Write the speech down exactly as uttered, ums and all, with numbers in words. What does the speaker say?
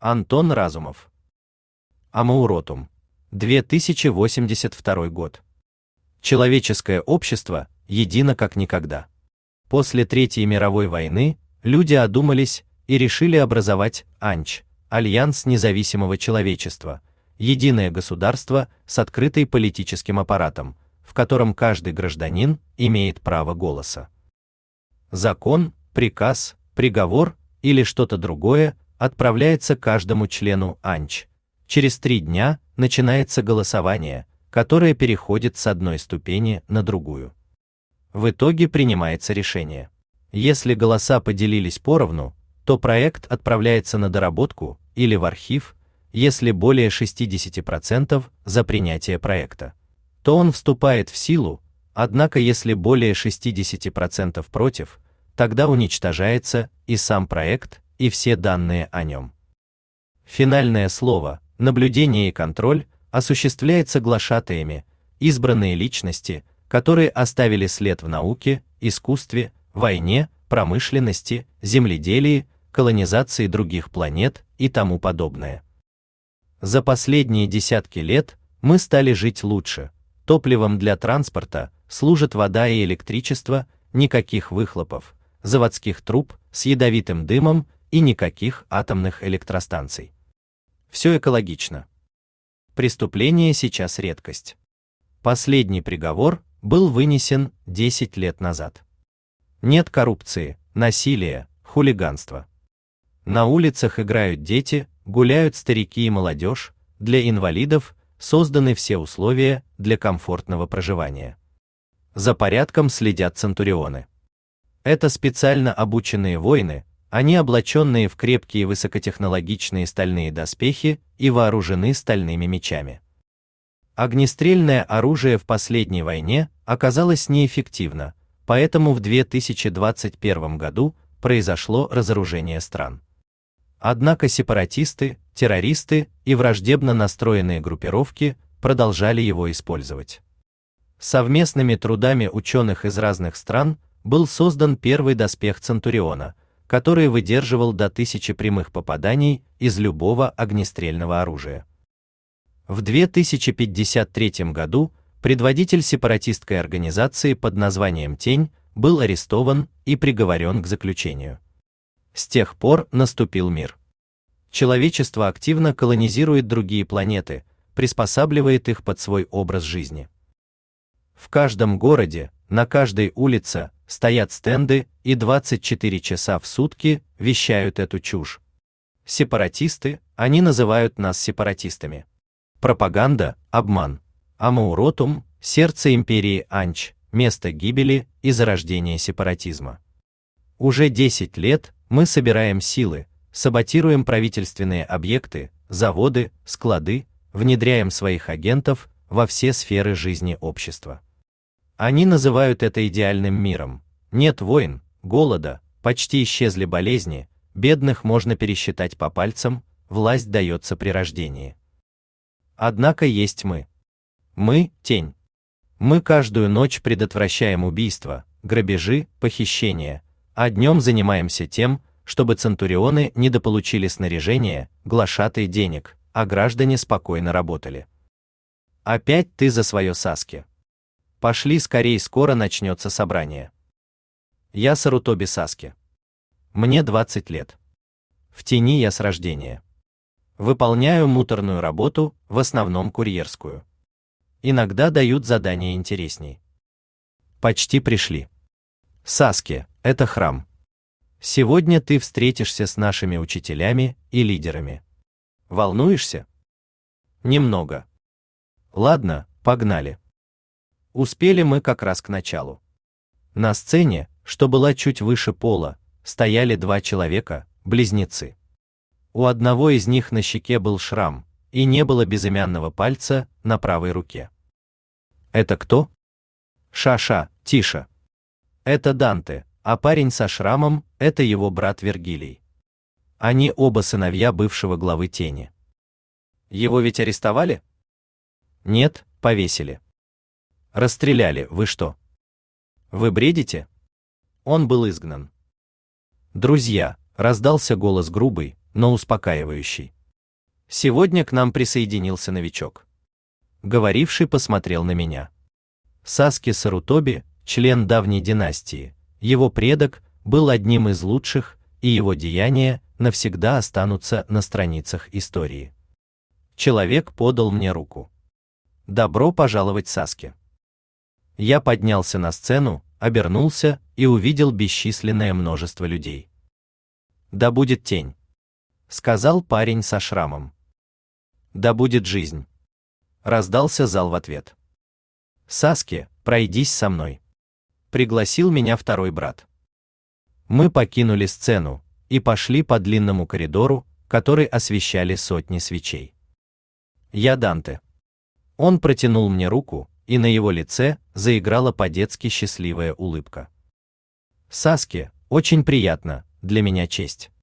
Антон Разумов. Амауротум. две тысячи восемьдесят второй год. Человеческое общество едино как никогда. После Третьей мировой войны люди одумались и решили образовать АНЧ, Альянс независимого человечества, единое государство с открытым политическим аппаратом, в котором каждый гражданин имеет право голоса. Закон, приказ, приговор или что-то другое отправляется каждому члену АНЧ. Через три дня начинается голосование, которое переходит с одной ступени на другую. В итоге принимается решение. Если голоса поделились поровну, то проект отправляется на доработку или в архив. Если более шестидесяти процентов за принятие проекта, то он вступает в силу, однако если более шестидесяти процентов против, тогда уничтожается и сам проект, и все данные о нем. Финальное слово, наблюдение и контроль осуществляется глашатаями, избранные личности, которые оставили след в науке, искусстве, войне, промышленности, земледелии, колонизации других планет и тому подобное. За последние десятки лет мы стали жить лучше. Топливом для транспорта служат вода и электричество, никаких выхлопов, заводских труб с ядовитым дымом и никаких атомных электростанций. Все экологично. Преступление сейчас редкость. Последний приговор был вынесен десять лет назад. Нет коррупции, насилия, хулиганства. На улицах играют дети, гуляют старики и молодежь, для инвалидов созданы все условия для комфортного проживания. За порядком следят центурионы. Это специально обученные воины, они облаченные в крепкие высокотехнологичные стальные доспехи и вооружены стальными мечами. Огнестрельное оружие в последней войне оказалось неэффективно, поэтому в две тысячи двадцать первом году произошло разоружение стран. Однако сепаратисты, террористы и враждебно настроенные группировки продолжали его использовать. Совместными трудами ученых из разных стран был создан первый доспех Центуриона, который выдерживал до тысячи прямых попаданий из любого огнестрельного оружия. В две тысячи пятьдесят третьем году предводитель сепаратистской организации под названием Тень был арестован и приговорен к заключению. С тех пор наступил мир. Человечество активно колонизирует другие планеты, приспосабливает их под свой образ жизни. В каждом городе, на каждой улице стоят стенды и двадцать четыре часа в сутки вещают эту чушь. Сепаратисты, они называют нас сепаратистами. Пропаганда, обман. Амауротум, сердце империи АНЧ, место гибели и зарождения сепаратизма. Уже десять лет мы собираем силы, саботируем правительственные объекты, заводы, склады, внедряем своих агентов во все сферы жизни общества. Они называют это идеальным миром. Нет войн, голода, почти исчезли болезни, бедных можно пересчитать по пальцам, власть дается при рождении. Однако есть мы. Мы – тень. Мы каждую ночь предотвращаем убийства, грабежи, похищения, а днем занимаемся тем, чтобы центурионы недополучили снаряжение, глашатай денег, а граждане спокойно работали. Опять ты за свое, Саски. Пошли скорей, скоро начнется собрание. Я Сарутоби Саски. Мне двадцать лет. В тени я с рождения. Выполняю муторную работу, в основном курьерскую. Иногда дают задания интересней. Почти пришли. Саски, это храм. Сегодня ты встретишься с нашими учителями и лидерами. Волнуешься? Немного. Ладно, погнали. Успели мы как раз к началу. На сцене, что была чуть выше пола, стояли два человека, близнецы. У одного из них на щеке был шрам, и не было безымянного пальца на правой руке. Это кто? Ша-ша, тише. Это Данте, а парень со шрамом – это его брат Вергилий. Они оба сыновья бывшего главы Тени. Его ведь арестовали? Нет, повесили. Расстреляли, вы что? Вы бредите? Он был изгнан. Друзья, раздался голос грубый, но успокаивающий. Сегодня к нам присоединился новичок. Говоривший посмотрел на меня. Саски Сарутоби, член давней династии, его предок был одним из лучших, и его деяния навсегда останутся на страницах истории. Человек подал мне руку. Добро пожаловать, Саски. Я поднялся на сцену, обернулся и увидел бесчисленное множество людей. Да будет тень, сказал парень со шрамом. Да будет жизнь, раздался зал в ответ. Саски, пройдись со мной, пригласил меня второй брат. Мы покинули сцену и пошли по длинному коридору, который освещали сотни свечей. Я Данте. Он протянул мне руку, и на его лице заиграла по-детски счастливая улыбка. Саски, очень приятно, для меня честь.